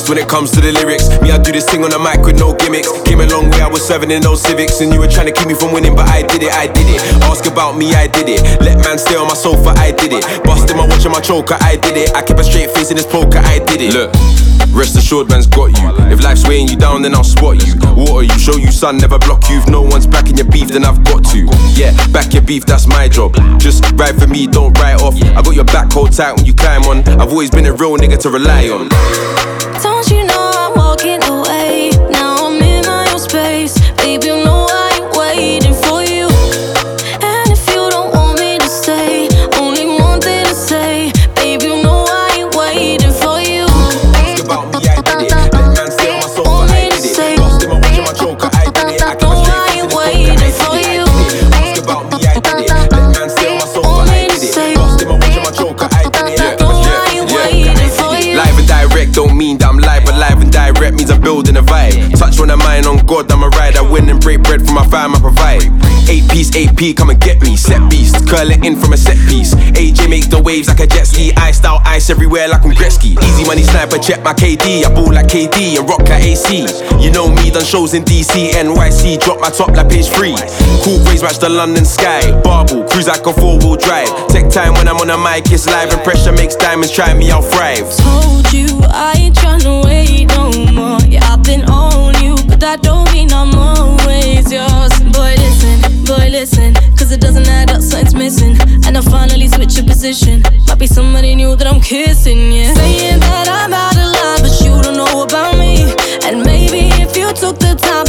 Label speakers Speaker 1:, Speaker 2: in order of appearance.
Speaker 1: honest when it comes to the lyrics. Me, I do this thing on the mic with no gimmicks. Came a long way, I was serving in those civics. And you were trying to keep me from winning, but I did it. Ask about me, I did it. Let man stay on my sofa, I did it. Busting my watch and my choker, I did it. I kept a straight face in this poker, I did it. Look, rest assured man's got you. If life's weighing you down, then I'll spot you. Water you, show you sun, never block you. If no one's backing your beef, then I've got to. Yeah, back your beef, that's my job. Just ride for me, don't write off. I got your back hold tight when you climb on. I've always been a real nigga to rely on.
Speaker 2: Don't you know I'm walking away? Now I'm in my own space. Baby, you know I ain't waiting for you. And if you don't want me to stay, only one thing to say. Baby, you know I ain't waiting for you.
Speaker 1: Ask about me, I did it. Let man stay on my sofa, I did it. Lost in my watch and my choker, I did it. I kept a straight face in this poker, I did it. Ask about me, I did it. Let man stay on my sofa, I did it. Lost in my watch and my choker, I did it. Live and direct don't mean that I'm live, but live and direct means I'm building a vibe. Touch on the mind, on God, I'm a ride. I win and break bread for my fam, I provide. 8-piece AP, come and get me. Set beast, curl it in from a set piece. AJ makes the waves like a jet ski. Iced out ice everywhere like I'm Gretzky. Easy money sniper, check my KD. I ball like KD and rock like AC. You know me, done shows in DC, NYC. Drop my top like page 3. Cool grays match the London sky. Barbell, cruise like a 4-wheel drive. Take time when I'm on the mic, it's live. And pressure makes diamonds, try me, I'll thrive.
Speaker 2: Told you I ain't tryna wait no more. Yeah, I've been on you, but that don't mean I'm always yours. Boy listen, cause it doesn't add up, something's missing. And I finally switch your position. Might be somebody new that I'm kissing, yeah. Saying that I'm out of line, but you don't know about me. And maybe if you took the time